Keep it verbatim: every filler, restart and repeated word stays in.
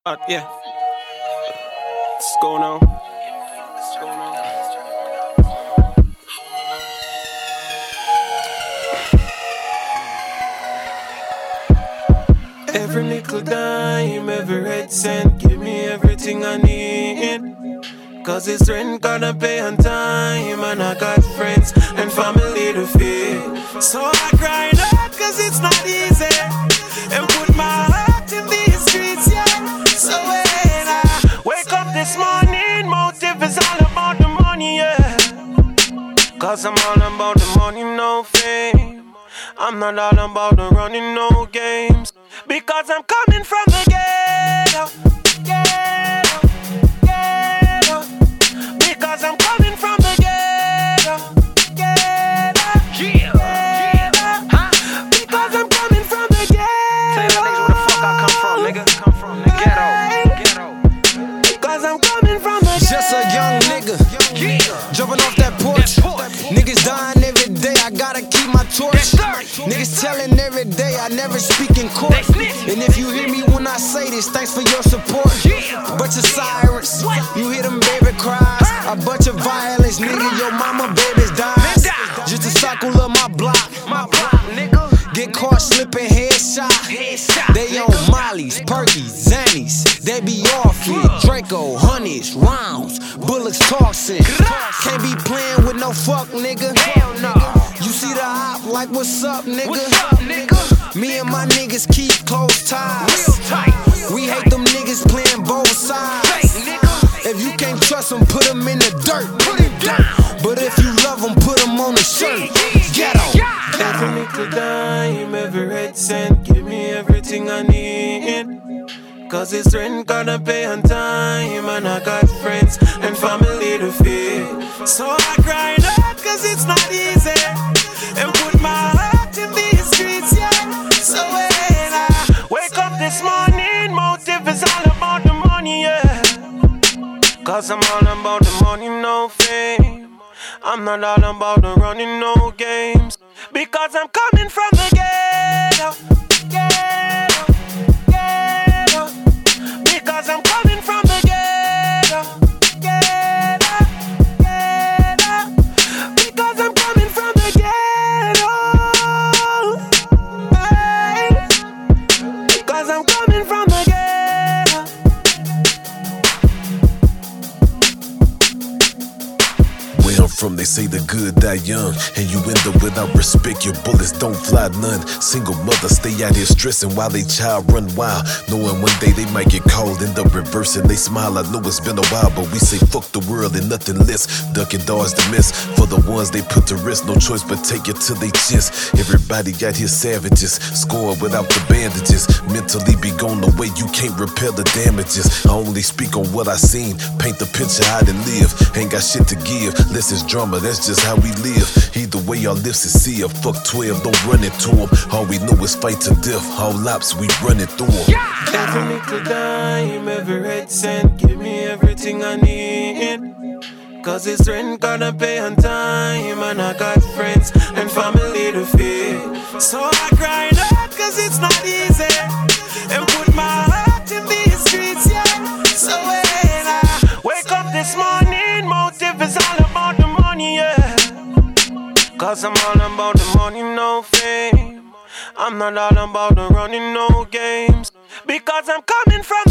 Uh, yeah. What's going on? What's going on? Every nickel dime, every red cent, give me everything I need. Cause it's rent gotta pay on time, and I got friends and family to feed. So I grind hard cause it's not easy, and put my heart in these streets, yeah. So when I wake up this morning, motive is all about the money, yeah. Cause I'm all about the money, no fame. I'm not all about the running, no games. Because I'm coming from the ghetto, ghetto, ghetto. Because I'm coming from the ghetto, ghetto, yeah, ghetto. Huh? Because I'm coming from the ghetto. Tell you niggas where the fuck I come from, nigga. Come from the ghetto, ghetto. Because I'm coming from the ghetto. Just a young nigga, yeah. Jumping off that porch. Niggas dying every day, I gotta keep my torch. Niggas telling every day, I never speak in court. And if you hear me when I say this, thanks for your support. Bunch of sirens, you hear them baby cries. A bunch of violence, nigga, your mama babies dies. Just a cycle of my block, my block, nigga. Get caught slipping headshot. They on Molly's, Perkies, Zannies. They be off it. Draco, honeys, rounds, bullets tossing. Can't be playing with no fuck, nigga. Hell no. You see the op like, what's up, nigga? What's up, nigga? Me and my niggas keep close ties. Real tight. We hate them niggas playing both sides. If you can't trust them, put them in the dirt. Put it down. But if you love them, put them on the shirt. Get on. Every nickel dime, every red cent, give me everything I need. Cause it's rent gotta pay on time, and I got friends and family to feed. So I grind hard cause it's not easy, and put my heart in these streets, yeah. So when I wake up this morning, motive is all about the money, yeah. Cause I'm all about the money, no fame. I'm not all about the running, no games. Because I'm coming from the ghetto, ghetto, ghetto. Because I'm coming from the ghetto, ghetto, ghetto. Because I'm coming from the ghetto, hey. Because I'm coming from the ghetto. Where I'm from, they say the good die young, and you end up without respect. Your bullets don't fly none. Single mothers stay out here stressing while they child run wild, knowing one day they might get called. End up reversing, they smile. I know it's been a while, but we say fuck the world and nothing less. Duck and dodge the miss for the ones they put to rest. No choice but take it to they chest. Everybody got here savages, scoring without the bandages. Mentally be gone the way you can't repair the damages. I only speak on what I seen, paint the picture how to live. Ain't got shit to give, less is drama, that's just how we live. Either way, our lips is sealed. Fuck twelve, don't run into them. All we know is fight to death. All ops, we running through them. Every nickel dime, every red cent, give me everything I need. Cause it's rent gotta pay on time, and I got friends and family to feed. So I grind hard cause it's not easy, and put my heart in these streets, yeah. So when I wake up this morning, motive is all about the money, yeah. Cause I'm all about the money, no fame. I'm not all about the running, no games. Because I'm coming from